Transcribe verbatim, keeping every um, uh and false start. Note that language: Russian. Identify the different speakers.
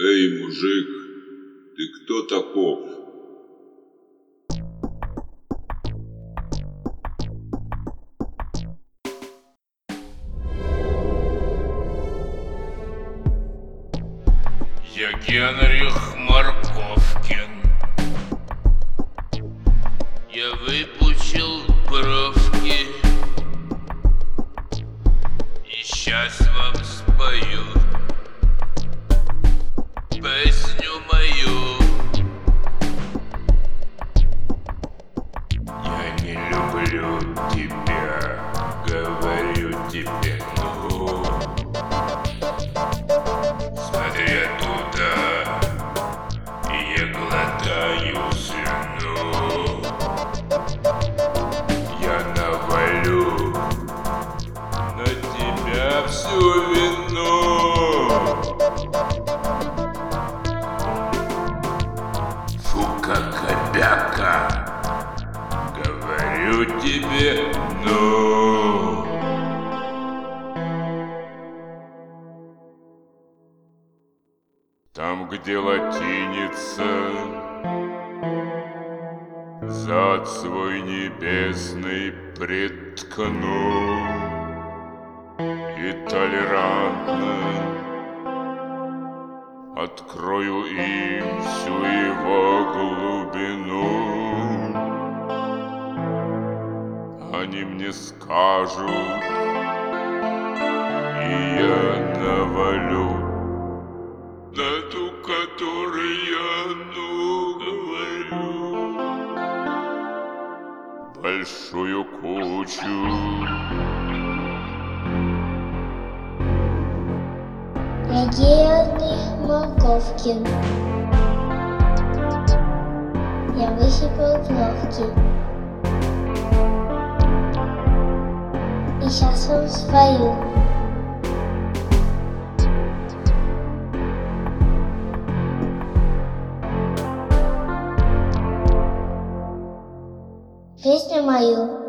Speaker 1: Эй, мужик, ты кто таков?
Speaker 2: Я Генрих Морковкин. Я выпучил бровки и сейчас вам спою песню мою. Я не люблю тебя, говорю тебе, ну смотри оттуда, и я глотаю слюну. Я навалю на тебя всю вину. Фу-ка-ка-бяка, говорю тебе, ну. Там, где латиница, зад свой небесный приткну и толерантно открою им всю его глубину. Они мне скажут, и я навалю на ту, которой я, ну, говорю, большую кучу.
Speaker 3: Я Генрих Морковкин. Я высыпал бровки и сейчас вам спою песню мою.